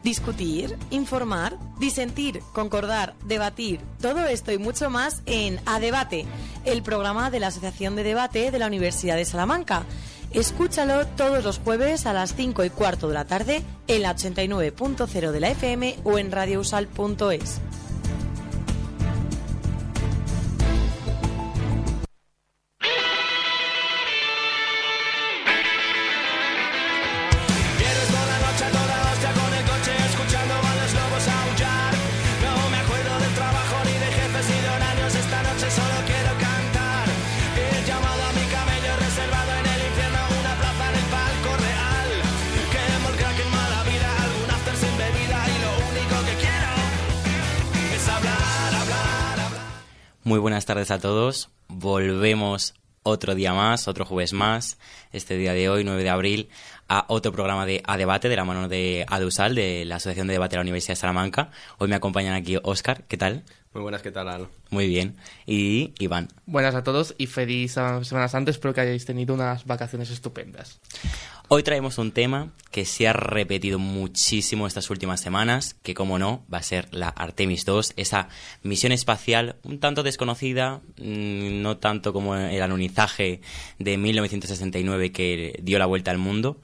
Discutir, informar, disentir, concordar, debatir, todo esto y mucho más en A Debate, el programa de la Asociación de Debate de la Universidad de Salamanca. Escúchalo todos los jueves a las 5:15 de la tarde en la 89.0 de la FM o en radiousal.es. Muy buenas tardes a todos. Volvemos otro día más, otro jueves más, este día de hoy, 9 de abril, a otro programa de A Debate de la mano de ADUSAL, de la Asociación de Debate de la Universidad de Salamanca. Hoy me acompañan aquí Óscar, ¿qué tal? Muy buenas, ¿qué tal, Al? Muy bien. Y Iván. Buenas a todos y feliz Semana Santa. Espero que hayáis tenido unas vacaciones estupendas. Hoy traemos un tema que se ha repetido muchísimo estas últimas semanas, que como no, va a ser la Artemis II, esa misión espacial un tanto desconocida, no tanto como el alunizaje de 1969 que dio la vuelta al mundo.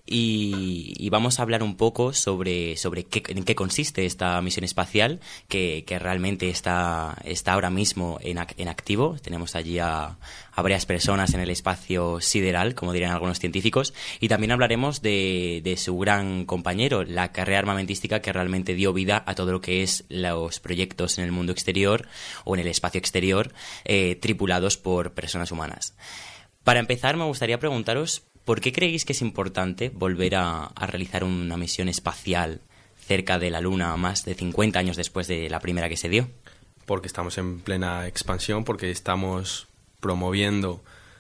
Y vamos a hablar un poco sobre en qué consiste esta misión espacial que realmente está ahora mismo en activo. Tenemos allí a varias personas en el espacio sideral, como dirían algunos científicos, y también hablaremos de su gran compañero, la carrera armamentística que realmente dio vida a todo lo que es los proyectos en el mundo exterior o en el espacio exterior tripulados por personas humanas. Para empezar, me gustaría preguntaros ¿por qué creéis que es importante volver a realizar una misión espacial cerca de la Luna más de 50 años después de la primera que se dio? Porque estamos en plena expansión, porque estamos promoviendo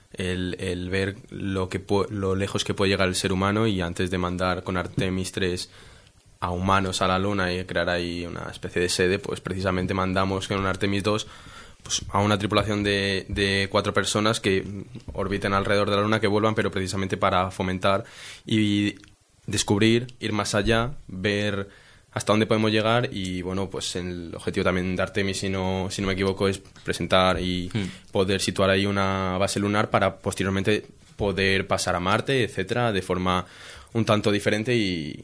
el ver lo lejos que puede llegar el ser humano, y antes de mandar con Artemis 3 a humanos a la Luna y crear ahí una especie de sede, pues precisamente mandamos con Artemis 2 pues a una tripulación de 4 personas que orbiten alrededor de la Luna, que vuelvan, pero precisamente para fomentar y descubrir, ir más allá, ver hasta dónde podemos llegar. Y bueno, pues el objetivo también de Artemis, si no me equivoco, es presentar y poder situar ahí una base lunar para posteriormente poder pasar a Marte, etcétera, de forma un tanto diferente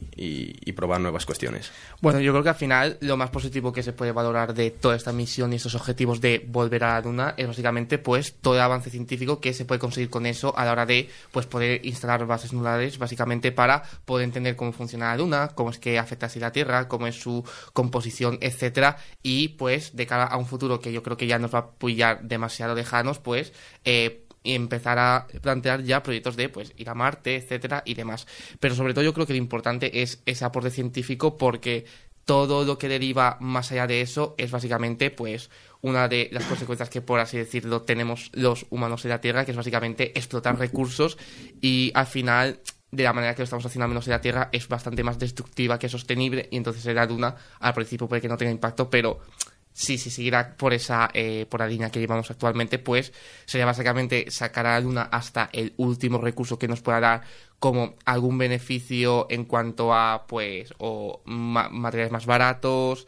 y probar nuevas cuestiones. Bueno, yo creo que al final lo más positivo que se puede valorar de toda esta misión y estos objetivos de volver a la Luna es básicamente pues todo el avance científico que se puede conseguir con eso a la hora de pues poder instalar bases lunares, básicamente para poder entender cómo funciona la Luna, cómo es que afecta así la Tierra, cómo es su composición, etcétera, y pues de cara a un futuro que yo creo que ya nos va a pillar demasiado lejanos, pues y empezar a plantear ya proyectos de pues ir a Marte, etcétera y demás. Pero sobre todo yo creo que lo importante es ese aporte científico, porque todo lo que deriva más allá de eso es básicamente pues una de las consecuencias que, por así decirlo, tenemos los humanos en la Tierra, que es básicamente explotar recursos, y al final, de la manera que lo estamos haciendo al menos en la Tierra, es bastante más destructiva que sostenible, y entonces en la Luna al principio puede que no tenga impacto, pero si seguirá por la línea que llevamos actualmente, pues sería básicamente sacar a la Luna hasta el último recurso que nos pueda dar como algún beneficio en cuanto a pues o materiales más baratos,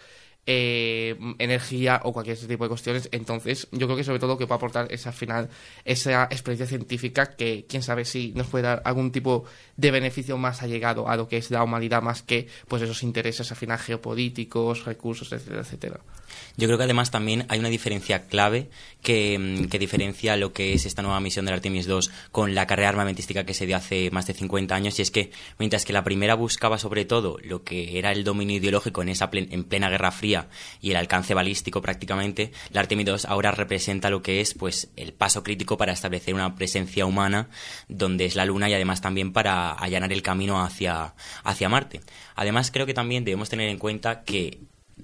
energía o cualquier ese tipo de cuestiones. Entonces yo creo que sobre todo lo que puede aportar es al final esa experiencia científica que quién sabe si nos puede dar algún tipo de beneficio más allegado a lo que es la humanidad, más que pues esos intereses al final geopolíticos, recursos, etcétera, etcétera. Yo creo que además también hay una diferencia clave que diferencia lo que es esta nueva misión del Artemis II con la carrera armamentística que se dio hace más de 50 años, y es que mientras que la primera buscaba sobre todo lo que era el dominio ideológico en plena Guerra Fría y el alcance balístico prácticamente, la Artemis II ahora representa lo que es pues el paso crítico para establecer una presencia humana donde es la Luna, y además también para allanar el camino hacia Marte. Además creo que también debemos tener en cuenta que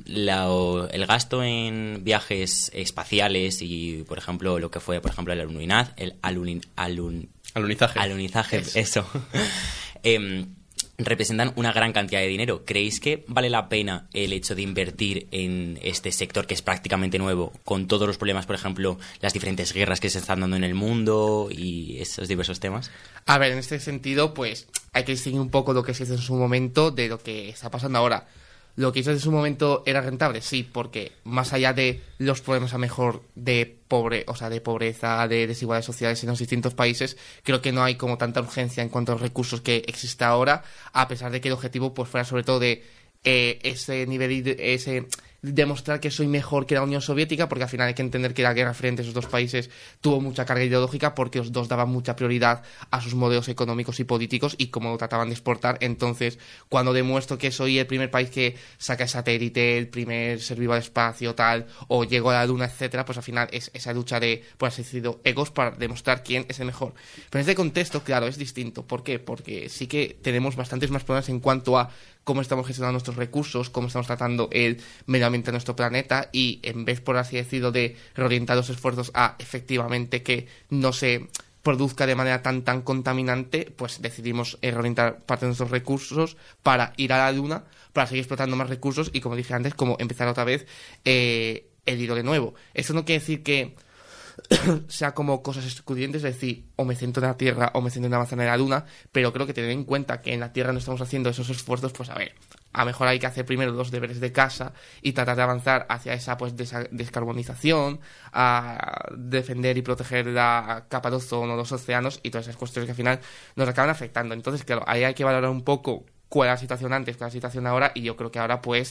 el gasto en viajes espaciales y, por ejemplo, lo que fue, por ejemplo, el alunizaje, eso. representan una gran cantidad de dinero. ¿Creéis que vale la pena el hecho de invertir en este sector que es prácticamente nuevo, con todos los problemas, por ejemplo, las diferentes guerras que se están dando en el mundo y esos diversos temas? A ver, en este sentido, pues hay que distinguir un poco lo que se hizo en su momento de lo que está pasando ahora. Lo que hizo en su momento era rentable, sí, porque más allá de los problemas a mejor de pobreza, de desigualdades sociales en los distintos países, creo que no hay como tanta urgencia en cuanto a los recursos que existe ahora, a pesar de que el objetivo pues fuera sobre todo de ese nivel, demostrar que soy mejor que la Unión Soviética, porque al final hay que entender que la guerra frente a esos dos países tuvo mucha carga ideológica porque los dos daban mucha prioridad a sus modelos económicos y políticos y cómo trataban de exportar. Entonces, cuando demuestro que soy el primer país que saca el satélite, el primer ser vivo al espacio, tal, o llego a la luna, etcétera, pues al final es esa lucha de, por así decirlo, egos para demostrar quién es el mejor. Pero en este contexto, claro, es distinto. ¿Por qué? Porque sí que tenemos bastantes más problemas en cuanto a cómo estamos gestionando nuestros recursos, cómo estamos tratando el medio ambiente de nuestro planeta, y en vez, por así decirlo, de reorientar los esfuerzos a efectivamente que no se produzca de manera tan contaminante, pues decidimos reorientar parte de nuestros recursos para ir a la luna, para seguir explotando más recursos y, como dije antes, como empezar otra vez el hilo de nuevo. Eso no quiere decir que sea como cosas excluyentes, es decir, o me centro en la Tierra o me centro en avanzar en la Luna, pero creo que tener en cuenta que en la Tierra no estamos haciendo esos esfuerzos, pues a ver, a lo mejor hay que hacer primero los deberes de casa y tratar de avanzar hacia esa pues descarbonización, a defender y proteger la capa de ozono, los océanos y todas esas cuestiones que al final nos acaban afectando. Entonces, claro, ahí hay que valorar un poco cuál era la situación antes, cuál es la situación ahora, y yo creo que ahora pues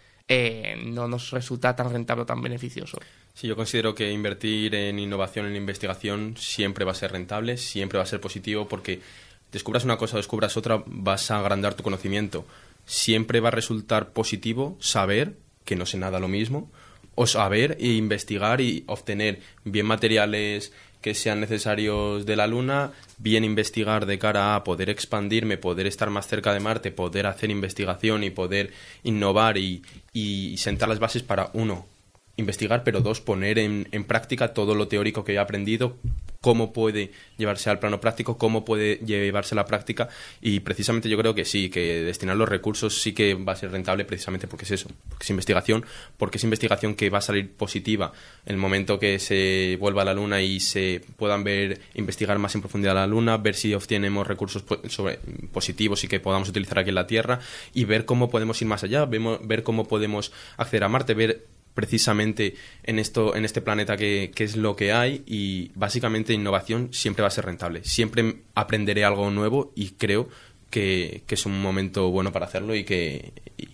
no nos resulta tan rentable o tan beneficioso. Sí, yo considero que invertir en innovación, en investigación, siempre va a ser rentable, siempre va a ser positivo, porque descubras una cosa o descubras otra, vas a agrandar tu conocimiento. Siempre va a resultar positivo saber que no sé nada lo mismo, o saber e investigar y obtener bien materiales que sean necesarios de la Luna, bien investigar de cara a poder expandirme, poder estar más cerca de Marte, poder hacer investigación y poder innovar y sentar las bases para, uno, investigar, pero dos, poner en práctica todo lo teórico que he aprendido, cómo puede llevarse al plano práctico, cómo puede llevarse a la práctica, y precisamente yo creo que sí, que destinar los recursos sí que va a ser rentable precisamente porque es eso, porque es investigación que va a salir positiva en el momento que se vuelva a la Luna y se puedan investigar más en profundidad la Luna, ver si obtenemos recursos positivos y que podamos utilizar aquí en la Tierra, y ver cómo podemos ir más allá, ver cómo podemos acceder a Marte, ver precisamente en este planeta que es lo que hay, y básicamente innovación siempre va a ser rentable. Siempre aprenderé algo nuevo y creo que es un momento bueno para hacerlo y que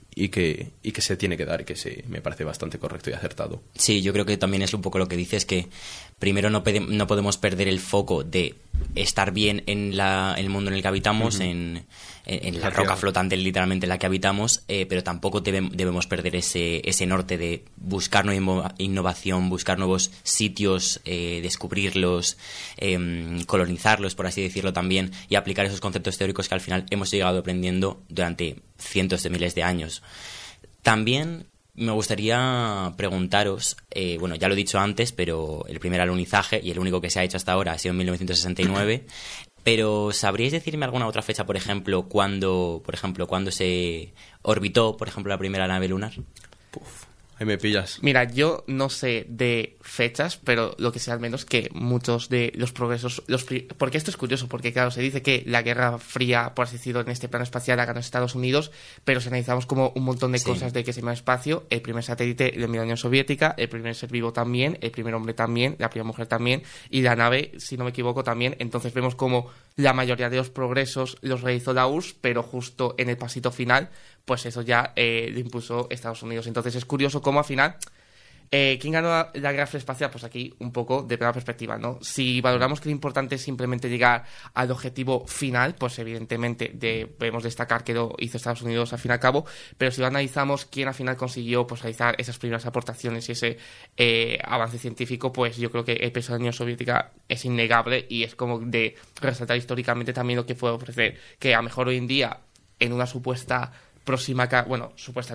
se tiene que dar y que me parece bastante correcto y acertado. Sí, yo creo que también es un poco lo que dices, que primero no podemos perder el foco de estar bien en el mundo en el que habitamos, en la roca flotante literalmente en la que habitamos, pero tampoco debemos perder ese norte de buscar nueva innovación, buscar nuevos sitios, descubrirlos, colonizarlos, por así decirlo también, y aplicar esos conceptos teóricos que al final hemos llegado aprendiendo durante cientos de miles de años. También me gustaría preguntaros, bueno, ya lo he dicho antes, pero el primer alunizaje y el único que se ha hecho hasta ahora ha sido en 1969, pero ¿sabríais decirme alguna otra fecha, por ejemplo, cuándo se orbitó, por ejemplo, la primera nave lunar? Ahí me pillas. Mira, yo no sé de fechas, pero lo que sé al menos que muchos de los progresos... porque esto es curioso, porque claro, se dice que la Guerra Fría, por así decirlo, en este plano espacial la ganó Estados Unidos, pero si analizamos como un montón de cosas de que se llama espacio, el primer satélite lo envió la Unión Soviética, el primer ser vivo también, el primer hombre también, la primera mujer también, y la nave, si no me equivoco, también. Entonces vemos como la mayoría de los progresos los realizó la URSS, pero justo en el pasito final, pues eso ya lo impuso Estados Unidos. Entonces es curioso cómo al final, ¿quién ganó la Guerra Fría Espacial? Pues aquí un poco de primera perspectiva, ¿no? Si valoramos que lo importante es simplemente llegar al objetivo final, pues evidentemente debemos destacar que lo hizo Estados Unidos al fin y al cabo, pero si lo analizamos quién al final consiguió pues realizar esas primeras aportaciones y ese avance científico, pues yo creo que el peso de la Unión Soviética es innegable, y es como de resaltar históricamente también lo que puede ofrecer, que a lo mejor hoy en día en una supuesta próxima, bueno, supuesta no,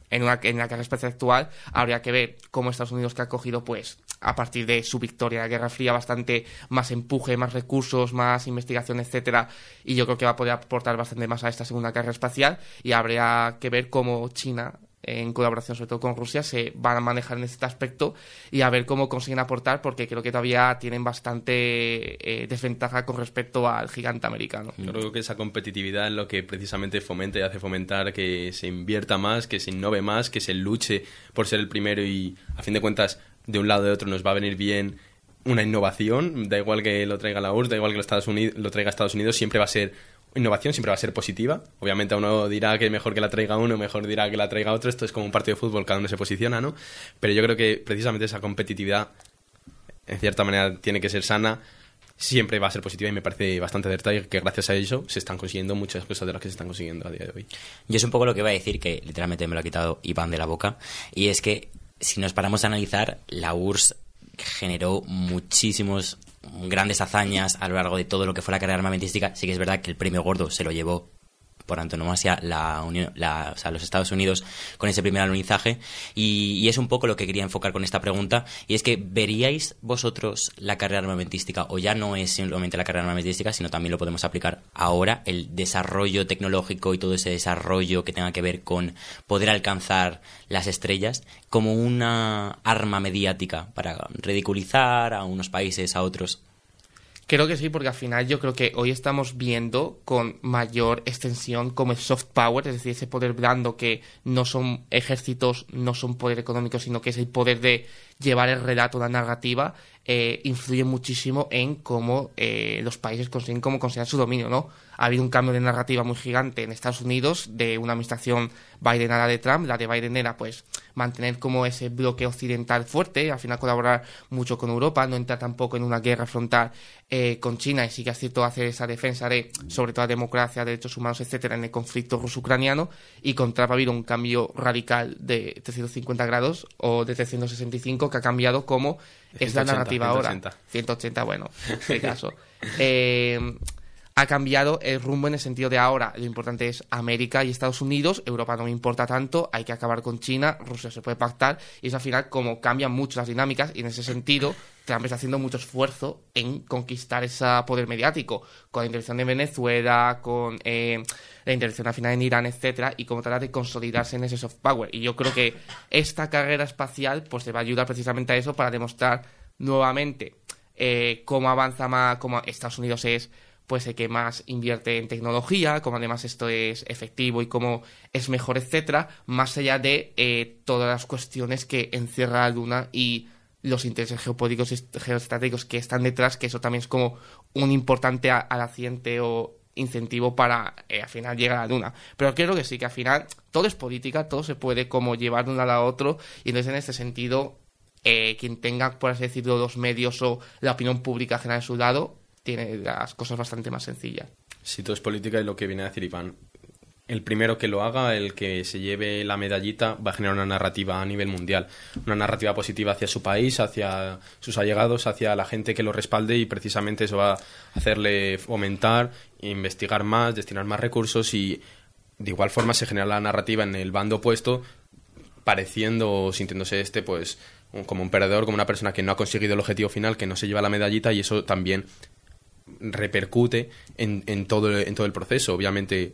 en la Guerra Espacial actual. Habría que ver cómo Estados Unidos, que ha cogido, pues, a partir de su victoria en la Guerra Fría, bastante más empuje, más recursos, más investigación, etcétera, y yo creo que va a poder aportar bastante más a esta segunda carrera espacial, y habría que ver cómo China, en colaboración sobre todo con Rusia, se van a manejar en este aspecto y a ver cómo consiguen aportar, porque creo que todavía tienen bastante desventaja con respecto al gigante americano. Yo creo que esa competitividad es lo que precisamente fomenta y hace fomentar que se invierta más, que se innove más, que se luche por ser el primero, y a fin de cuentas de un lado o de otro nos va a venir bien una innovación. Da igual que lo traiga la URSS, da igual que lo traiga Estados Unidos, siempre va a ser innovación, siempre va a ser positiva. Obviamente uno dirá que mejor que la traiga uno, mejor dirá que la traiga otro. Esto es como un partido de fútbol, cada uno se posiciona, ¿no? Pero yo creo que precisamente esa competitividad, en cierta manera, tiene que ser sana, siempre va a ser positiva, y me parece bastante acertado, y que gracias a eso se están consiguiendo muchas cosas de las que se están consiguiendo a día de hoy. Yo es un poco lo que iba a decir, que literalmente me lo ha quitado Iván de la boca, y es que si nos paramos a analizar, la URSS generó muchísimos grandes hazañas a lo largo de todo lo que fue la carrera armamentística. Sí que es verdad que el premio gordo se lo llevó por antonomasia los Estados Unidos con ese primer alunizaje, y es un poco lo que quería enfocar con esta pregunta, y es que ¿veríais vosotros la carrera armamentística, o ya no es simplemente la carrera armamentística, sino también lo podemos aplicar ahora, el desarrollo tecnológico y todo ese desarrollo que tenga que ver con poder alcanzar las estrellas, como una arma mediática para ridiculizar a unos países, a otros? Creo que sí, porque al final yo creo que hoy estamos viendo con mayor extensión como el soft power, es decir, ese poder blando que no son ejércitos, no son poder económico, sino que es el poder de llevar el relato, la narrativa, influye muchísimo en cómo los países consiguen su dominio, ¿no? Ha habido un cambio de narrativa muy gigante en Estados Unidos de una administración Biden a la de Trump. La de Biden era, pues, mantener como ese bloque occidental fuerte, al final colaborar mucho con Europa, no entrar tampoco en una guerra frontal con China, y sí que es cierto hacer esa defensa de, sobre todo, la democracia, derechos humanos, etcétera, en el conflicto ruso-ucraniano. Y con Trump ha habido un cambio radical de 350 grados o de 365, que ha cambiado cómo es la narrativa 180. Ahora. 180, bueno, en este caso. Ha cambiado el rumbo en el sentido de ahora lo importante es América y Estados Unidos, Europa no me importa tanto, hay que acabar con China, Rusia se puede pactar, y eso al final como cambian mucho las dinámicas, y en ese sentido Trump está haciendo mucho esfuerzo en conquistar ese poder mediático, con la intervención de Venezuela, con la intervención al final en Irán, etcétera, y como trata de consolidarse en ese soft power. Y yo creo que esta carrera espacial pues se va a ayudar precisamente a eso, para demostrar nuevamente cómo avanza más, cómo Estados Unidos es pues el que más invierte en tecnología, como además esto es efectivo y cómo es mejor, etcétera, más allá de todas las cuestiones que encierra la Luna y los intereses geopolíticos y geoestratégicos que están detrás, que eso también es como un importante aliciente o incentivo para al final llegar a la Luna. Pero creo que sí, que al final todo es política, todo se puede como llevar de un lado a otro, y entonces en este sentido quien tenga, por así decirlo, los medios o la opinión pública general a su lado, tiene las cosas bastante más sencillas. Si todo es política, es lo que viene a decir Iván. El primero que lo haga, el que se lleve la medallita, va a generar una narrativa a nivel mundial. Una narrativa positiva hacia su país, hacia sus allegados, hacia la gente que lo respalde, y precisamente eso va a hacerle fomentar, investigar más, destinar más recursos, y de igual forma se genera la narrativa en el bando opuesto, pareciendo o sintiéndose pues como un perdedor, como una persona que no ha conseguido el objetivo final, que no se lleva la medallita, y eso también repercute en todo el proceso. Obviamente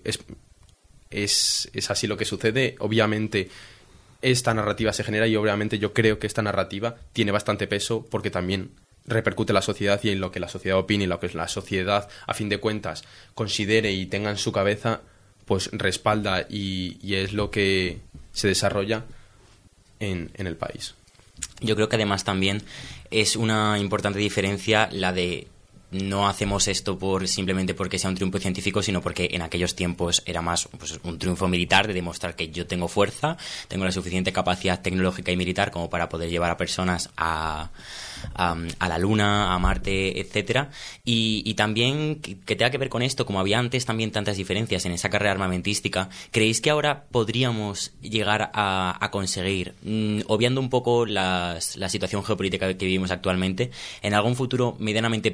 es así lo que sucede. Obviamente esta narrativa se genera, y obviamente yo creo que esta narrativa tiene bastante peso, porque también repercute en la sociedad, y en lo que la sociedad opine y lo que la sociedad a fin de cuentas considere y tenga en su cabeza, pues respalda y es lo que se desarrolla en el país. Yo creo que además también es una importante diferencia la de no hacemos esto simplemente porque sea un triunfo científico, sino porque en aquellos tiempos era más pues, un triunfo militar, de demostrar que yo tengo fuerza, tengo la suficiente capacidad tecnológica y militar como para poder llevar a personas a la Luna, a Marte, etcétera. Y también que tenga que ver con esto, como había antes también tantas diferencias en esa carrera armamentística, ¿creéis que ahora podríamos llegar a conseguir, obviando un poco la situación geopolítica que vivimos actualmente, en algún futuro medianamente próximo,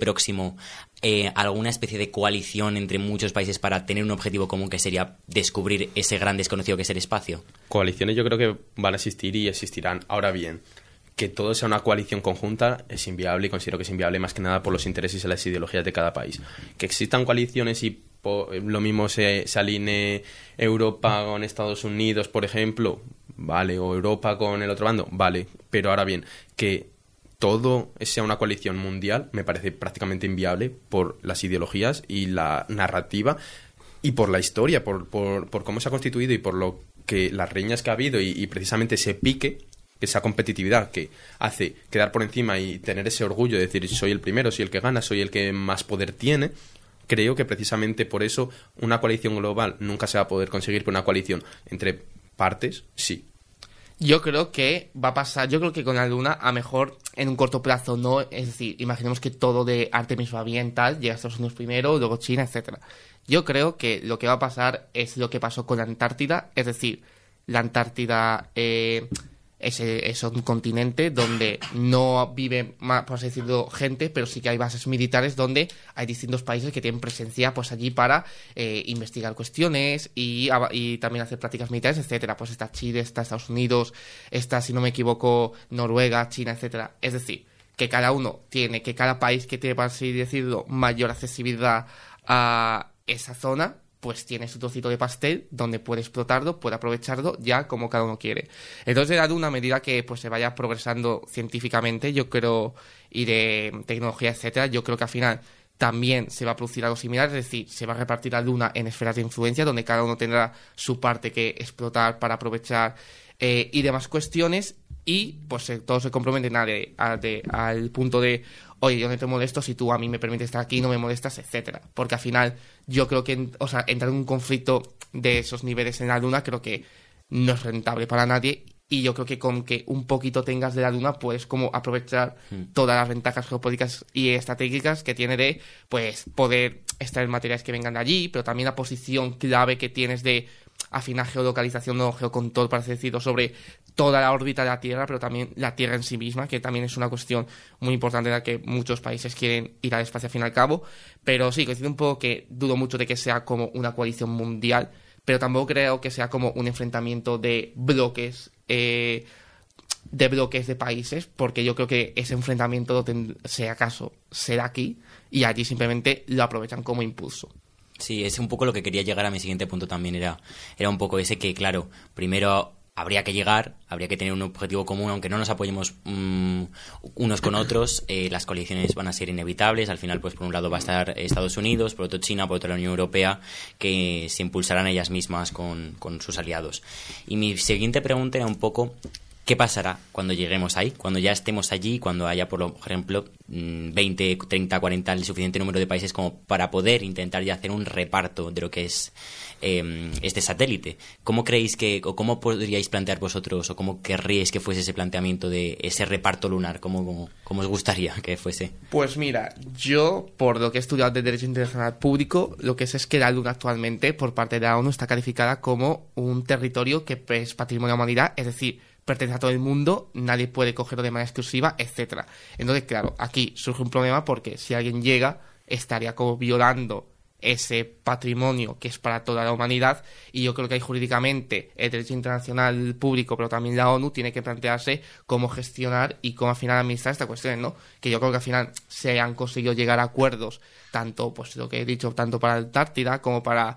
como alguna especie de coalición entre muchos países para tener un objetivo común que sería descubrir ese gran desconocido que es el espacio? Coaliciones yo creo que van a existir y existirán. Ahora bien, que todo sea una coalición conjunta es inviable, y considero que es inviable más que nada por los intereses y las ideologías de cada país. Que existan coaliciones y lo mismo se alinee Europa con Estados Unidos, por ejemplo, vale, o Europa con el otro bando, vale, pero ahora bien, que todo sea una coalición mundial me parece prácticamente inviable por las ideologías y la narrativa y por la historia, por cómo se ha constituido y por lo que las riñas que ha habido y precisamente ese pique, esa competitividad que hace quedar por encima y tener ese orgullo de decir soy el primero, soy el que gana, soy el que más poder tiene. Creo que precisamente por eso una coalición global nunca se va a poder conseguir, pero una coalición entre partes sí. Yo creo que va a pasar, yo creo que con la Luna a mejor en un corto plazo no, es decir, imaginemos que todo de Artemis va bien, tal, llega a Estados Unidos primero, luego China, etcétera. Yo creo que lo que va a pasar es lo que pasó con la Antártida, es decir, la Antártida es un continente donde no vive, por así decirlo, gente, pero sí que hay bases militares donde hay distintos países que tienen presencia pues allí para investigar cuestiones y también hacer prácticas militares, etcétera. Pues está Chile, está Estados Unidos, está, si no me equivoco, Noruega, China, etcétera. Es decir, que cada país que tiene, por así decirlo, mayor accesibilidad a esa zona, pues tiene su trocito de pastel donde puede explotarlo, puede aprovecharlo ya como cada uno quiere. Entonces, dado una medida que pues se vaya progresando científicamente, yo creo, y de tecnología, etcétera, yo creo que al final también se va a producir algo similar, es decir, se va a repartir la Luna en esferas de influencia donde cada uno tendrá su parte que explotar para aprovechar y demás cuestiones, y pues todos se comprometen al punto de oye, yo no te molesto si tú a mí me permites estar aquí, no me molestas, etcétera. Porque al final yo creo que entrar en un conflicto de esos niveles en la Luna creo que no es rentable para nadie, y yo creo que con que un poquito tengas de la Luna puedes como aprovechar todas las ventajas geopolíticas y estratégicas que tiene de pues poder extraer materiales que vengan de allí, pero también la posición clave que tienes de afinar geolocalización o geocontrol, para así decirlo, sobre toda la órbita de la Tierra, pero también la Tierra en sí misma, que también es una cuestión muy importante en la que muchos países quieren ir al espacio al fin y al cabo. Pero sí, coincido un poco que dudo mucho de que sea como una coalición mundial, pero tampoco creo que sea como un enfrentamiento de bloques de países, porque yo creo que ese enfrentamiento, si acaso, será aquí, y allí simplemente lo aprovechan como impulso. Sí, es un poco lo que quería llegar a mi siguiente punto también, era un poco ese que, claro, primero habría que tener un objetivo común, aunque no nos apoyemos unos con otros, las coaliciones van a ser inevitables, al final pues por un lado va a estar Estados Unidos, por otro China, por otro la Unión Europea, que se impulsarán ellas mismas con sus aliados. Y mi siguiente pregunta era un poco, ¿qué pasará cuando lleguemos ahí? Cuando ya estemos allí, cuando haya, por ejemplo, 20, 30, 40, el suficiente número de países como para poder intentar ya hacer un reparto de lo que es este satélite. ¿Cómo creéis o cómo podríais plantear vosotros, o cómo querríais que fuese ese planteamiento de ese reparto lunar? ¿Cómo os gustaría que fuese? Pues mira, yo, por lo que he estudiado de Derecho Internacional Público, lo que sé es que la Luna actualmente, por parte de la ONU, está calificada como un territorio que es patrimonio de la humanidad, es decir, pertenece a todo el mundo, nadie puede cogerlo de manera exclusiva, etcétera. Entonces, claro, aquí surge un problema porque si alguien llega, estaría como violando ese patrimonio que es para toda la humanidad, y yo creo que ahí jurídicamente el derecho internacional público, pero también la ONU, tiene que plantearse cómo gestionar y cómo al final administrar esta cuestión, ¿no? Que yo creo que al final se han conseguido llegar a acuerdos, tanto, pues lo que he dicho, tanto para la Antártida como para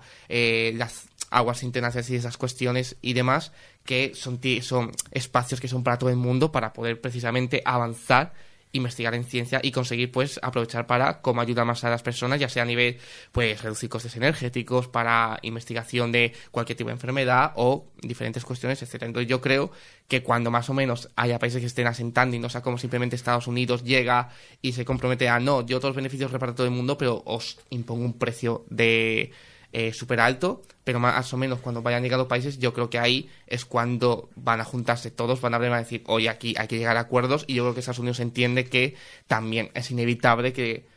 las aguas internacionales y esas cuestiones y demás, que son espacios que son para todo el mundo, para poder precisamente avanzar, investigar en ciencia y conseguir pues aprovechar para cómo ayudar más a las personas, ya sea a nivel pues reducir costes energéticos, para investigación de cualquier tipo de enfermedad o diferentes cuestiones, etcétera. Entonces yo creo que cuando más o menos haya países que estén asentando y no sea como simplemente Estados Unidos llega y se compromete a no, yo todos los beneficios reparto a todo el mundo, pero os impongo un precio de súper alto, pero más o menos cuando vayan llegando países, yo creo que ahí es cuando van a juntarse todos, van a hablar y van a decir, oye, aquí hay que llegar a acuerdos, y yo creo que Estados Unidos entiende que también es inevitable que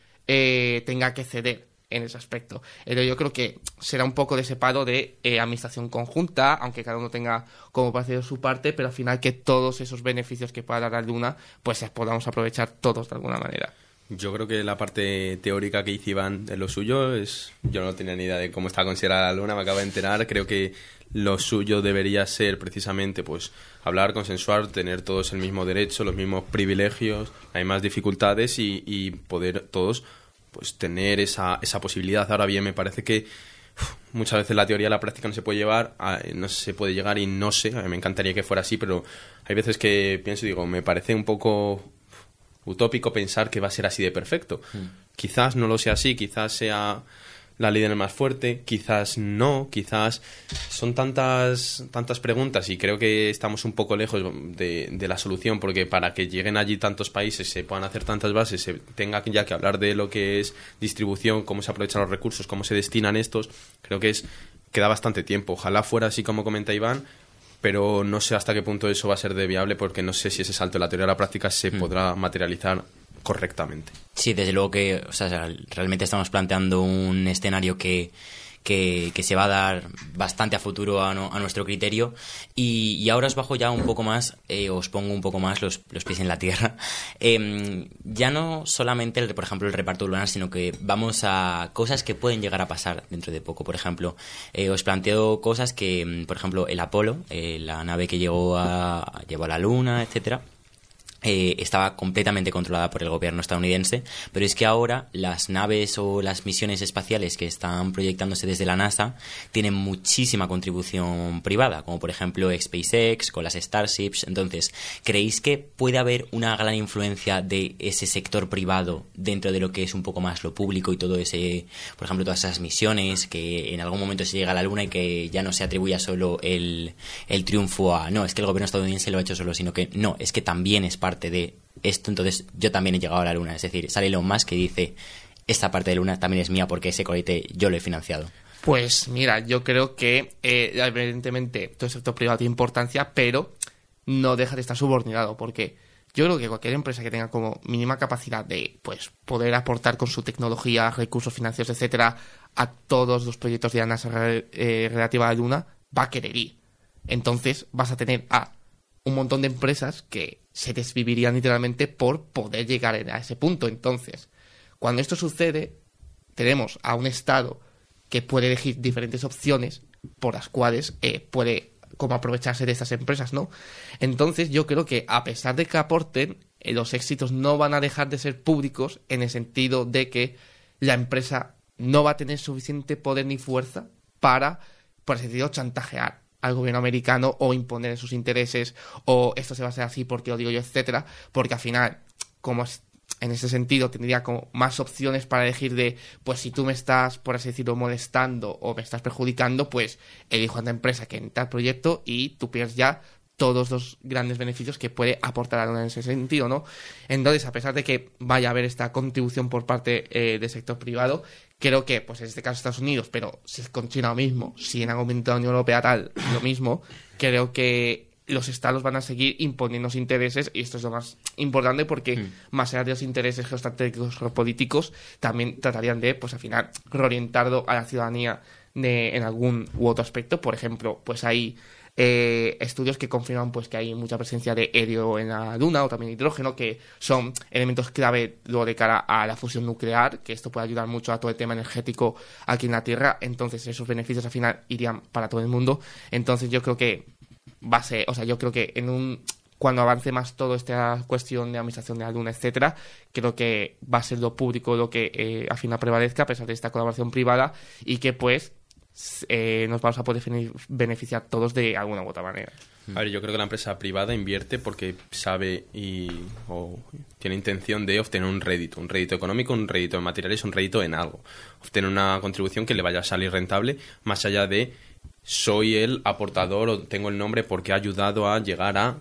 tenga que ceder en ese aspecto. Yo creo que será un poco de ese paro de administración conjunta, aunque cada uno tenga como parecido su parte, pero al final que todos esos beneficios que pueda dar la Luna, pues podamos aprovechar todos de alguna manera. Yo creo que la parte teórica que hizo Iván de lo suyo es... Yo no tenía ni idea de cómo está considerada la Luna, me acabo de enterar. Creo que lo suyo debería ser precisamente pues hablar, consensuar, tener todos el mismo derecho, los mismos privilegios, hay más dificultades y poder todos pues tener esa posibilidad. Ahora bien, me parece que muchas veces la teoría a la práctica no se puede llevar, no se puede llegar y no sé, a mí me encantaría que fuera así, pero hay veces que pienso y digo, me parece un poco utópico pensar que va a ser así de perfecto. Quizás no lo sea así, quizás sea la ley del más fuerte, quizás no, quizás son tantas preguntas y creo que estamos un poco lejos de la solución, porque para que lleguen allí tantos países, se puedan hacer tantas bases, se tenga ya que hablar de lo que es distribución, cómo se aprovechan los recursos, cómo se destinan estos, creo que queda bastante tiempo. Ojalá fuera así como comenta Iván, pero no sé hasta qué punto eso va a ser de viable, porque no sé si ese salto de la teoría a la práctica se podrá materializar correctamente. Sí, desde luego que, o sea, realmente estamos planteando un escenario que se va a dar bastante a futuro a nuestro criterio, y ahora os bajo ya un poco más, os pongo un poco más los pies en la tierra. Ya no solamente, por ejemplo, el reparto lunar, sino que vamos a cosas que pueden llegar a pasar dentro de poco. Por ejemplo, os planteo cosas que, por ejemplo, el Apolo, la nave que llevó a la Luna, etcétera, estaba completamente controlada por el gobierno estadounidense, pero es que ahora las naves o las misiones espaciales que están proyectándose desde la NASA tienen muchísima contribución privada, como por ejemplo SpaceX con las Starships. Entonces, ¿creéis que puede haber una gran influencia de ese sector privado dentro de lo que es un poco más lo público y todo ese, por ejemplo, todas esas misiones, que en algún momento se llega a la Luna y que ya no se atribuya solo el triunfo a, no, es que el gobierno estadounidense lo ha hecho solo, sino que no, es que también es parte de esto, entonces yo también he llegado a la Luna? Es decir, sale Elon Musk que dice, esta parte de Luna también es mía porque ese cohete yo lo he financiado. Pues mira, yo creo que evidentemente todo el sector privado tiene importancia, pero no deja de estar subordinado, porque yo creo que cualquier empresa que tenga como mínima capacidad de pues poder aportar con su tecnología, recursos financieros, etcétera, a todos los proyectos de la NASA relativa a la Luna, va a querer ir. Entonces vas a tener a un montón de empresas que se desvivirían literalmente por poder llegar a ese punto. Entonces, cuando esto sucede, tenemos a un Estado que puede elegir diferentes opciones por las cuales puede como aprovecharse de estas empresas, ¿no? Entonces, yo creo que a pesar de que aporten, los éxitos no van a dejar de ser públicos, en el sentido de que la empresa no va a tener suficiente poder ni fuerza para, por así decirlo, chantajear al gobierno americano o imponer sus intereses, o esto se va a hacer así porque lo digo yo, etcétera, porque al final, como en ese sentido tendría como más opciones para elegir de, pues si tú me estás, por así decirlo, molestando o me estás perjudicando, pues elijo a una empresa que en tal proyecto y tú pierdes ya todos los grandes beneficios que puede aportar a la Luna en ese sentido, ¿no? Entonces, a pesar de que vaya a haber esta contribución por parte del sector privado, creo que, pues en este caso Estados Unidos, pero si es con China lo mismo, si en algún momento la Unión Europea tal, lo mismo, creo que los estados van a seguir imponiendo los intereses, y esto es lo más importante, porque más allá de los intereses geoestratégicos o políticos, también tratarían de, pues al final, reorientarlo a la ciudadanía en algún u otro aspecto. Por ejemplo, pues hay estudios que confirman pues que hay mucha presencia de helio en la Luna, o también hidrógeno, que son elementos clave luego de cara a la fusión nuclear, que esto puede ayudar mucho a todo el tema energético aquí en la Tierra. Entonces esos beneficios al final irían para todo el mundo. Entonces yo creo que yo creo que cuando avance más toda esta cuestión de administración de la Luna, etcétera, creo que va a ser lo público lo que al final prevalezca, a pesar de esta colaboración privada, y que pues nos vamos a poder beneficiar todos de alguna u otra manera. A ver, yo creo que la empresa privada invierte porque sabe o tiene intención de obtener un rédito económico, un rédito en materiales, un rédito en algo, obtener una contribución que le vaya a salir rentable, más allá de soy el aportador o tengo el nombre porque ha ayudado a llegar a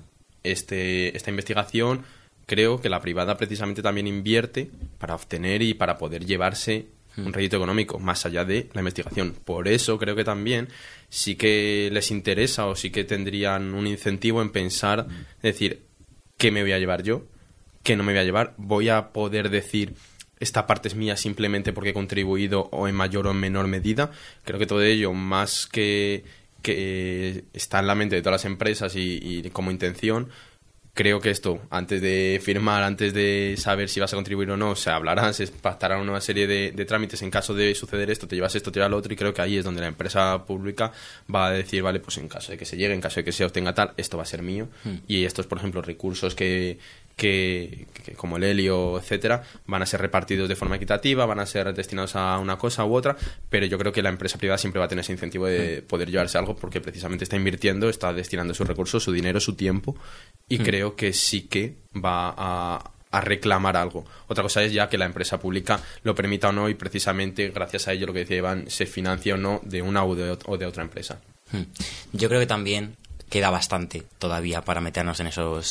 esta investigación. Creo que la privada precisamente también invierte para obtener y para poder llevarse un rédito económico más allá de la investigación. Por eso creo que también sí que les interesa, o sí que tendrían un incentivo en pensar, decir, ¿qué me voy a llevar yo? ¿Qué no me voy a llevar? ¿Voy a poder decir esta parte es mía simplemente porque he contribuido, o en mayor o en menor medida? Creo que todo ello, más que está en la mente de todas las empresas y como intención, creo que esto, antes de firmar, antes de saber si vas a contribuir o no, se hablará, se pactará una nueva serie de trámites. En caso de suceder esto, te llevas esto, te llevas lo otro, y creo que ahí es donde la empresa pública va a decir, vale, pues en caso de que se llegue, en caso de que se obtenga tal, esto va a ser mío. Y estos, por ejemplo, recursos que como el helio, etcétera, van a ser repartidos de forma equitativa, van a ser destinados a una cosa u otra, pero yo creo que la empresa privada siempre va a tener ese incentivo de poder llevarse algo, porque precisamente está invirtiendo, está destinando sus recursos, su dinero, su tiempo, y creo que sí que va a reclamar algo. Otra cosa es ya que la empresa pública lo permita o no, y precisamente gracias a ello, lo que decía Iván, se financia o no de una o de otra empresa. Yo creo que también queda bastante todavía para meternos en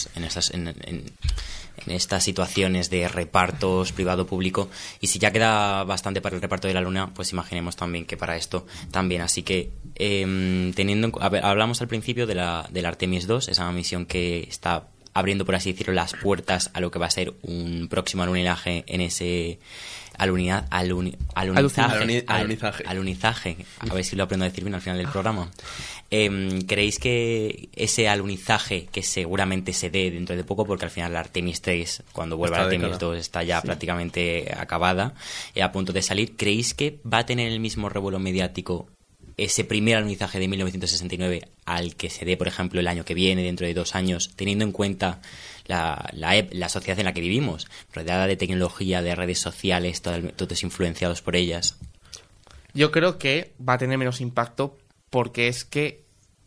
estas situaciones de repartos privado-público, y si ya queda bastante para el reparto de la Luna, pues imaginemos también que para esto también. Así que hablamos al principio de la Artemis 2, esa misión que está abriendo, por así decirlo, las puertas a lo que va a ser un próximo alunizaje en ese alunizaje. A ver si lo aprendo a decir bien al final del programa. ¿Creéis que ese alunizaje, que seguramente se dé dentro de poco, porque al final la Artemis 3, cuando vuelva a la Artemis 2, está ya prácticamente acabada, a punto de salir, ¿creéis que va a tener el mismo revuelo mediático ese primer alunizaje de 1969 al que se dé, por ejemplo, el año que viene, dentro de 2 años, teniendo en cuenta la sociedad en la que vivimos, rodeada de tecnología, de redes sociales, todos influenciados por ellas? Yo creo que va a tener menos impacto, porque es que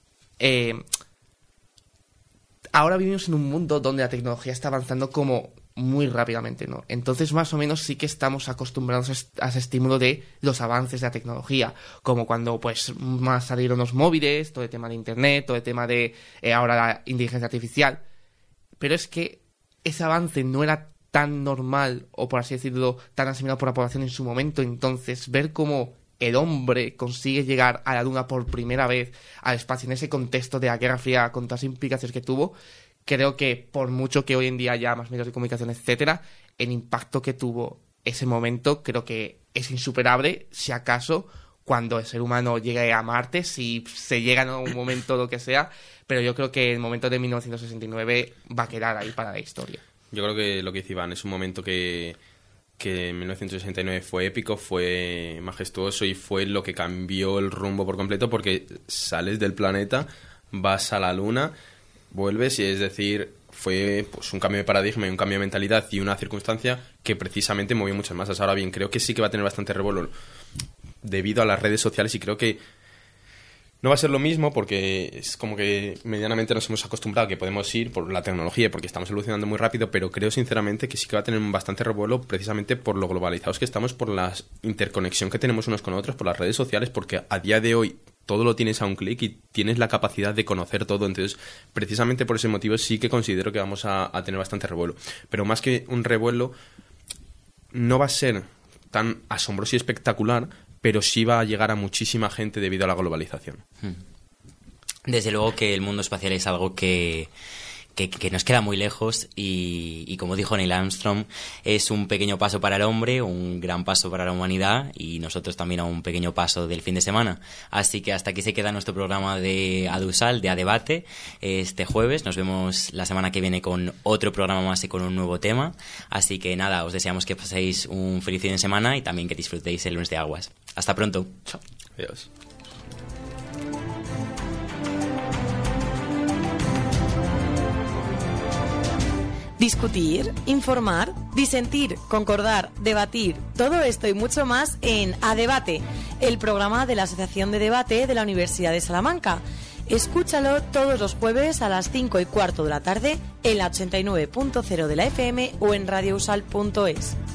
ahora vivimos en un mundo donde la tecnología está avanzando como muy rápidamente, ¿no? Entonces, más o menos sí que estamos acostumbrados a ese estímulo de los avances de la tecnología, como cuando pues más salieron los móviles, todo el tema de internet, todo el tema de ahora la inteligencia artificial. Pero es que ese avance no era tan normal, o por así decirlo, tan asimilado por la población en su momento. Entonces, ver cómo el hombre consigue llegar a la Luna por primera vez al espacio en ese contexto de la Guerra Fría, con todas las implicaciones que tuvo, creo que por mucho que hoy en día haya más medios de comunicación, etcétera, el impacto que tuvo ese momento creo que es insuperable, si acaso cuando el ser humano llegue a Marte, si se llega en algún momento, lo que sea, pero yo creo que el momento de 1969 va a quedar ahí para la historia. Yo creo que lo que dice Iván es un momento que en 1969 fue épico, fue majestuoso y fue lo que cambió el rumbo por completo, porque sales del planeta, vas a la Luna, vuelves, y es decir, fue pues un cambio de paradigma y un cambio de mentalidad y una circunstancia que precisamente movió muchas masas. Ahora bien, creo que sí que va a tener bastante revuelo debido a las redes sociales, y creo que no va a ser lo mismo, porque es como que medianamente nos hemos acostumbrado a que podemos ir por la tecnología, porque estamos evolucionando muy rápido, pero creo sinceramente que sí que va a tener bastante revuelo, precisamente por lo globalizados que estamos, por la interconexión que tenemos unos con otros, por las redes sociales, porque a día de hoy todo lo tienes a un clic y tienes la capacidad de conocer todo. Entonces, precisamente por ese motivo sí que considero que vamos a tener bastante revuelo. Pero más que un revuelo, no va a ser tan asombroso y espectacular, pero sí va a llegar a muchísima gente debido a la globalización. Desde luego que el mundo espacial es algo que nos queda muy lejos, y como dijo Neil Armstrong, es un pequeño paso para el hombre, un gran paso para la humanidad, y nosotros también a un pequeño paso del fin de semana. Así que hasta aquí se queda nuestro programa de Adusal, de A Debate, este jueves. Nos vemos la semana que viene con otro programa más y con un nuevo tema. Así que nada, os deseamos que paséis un feliz fin de semana y también que disfrutéis el lunes de aguas. Hasta pronto. Chao. Adiós. Discutir, informar, disentir, concordar, debatir, todo esto y mucho más en A Debate, el programa de la Asociación de Debate de la Universidad de Salamanca. Escúchalo todos los jueves a las 5:15 de la tarde en la 89.0 de la FM o en radiousal.es.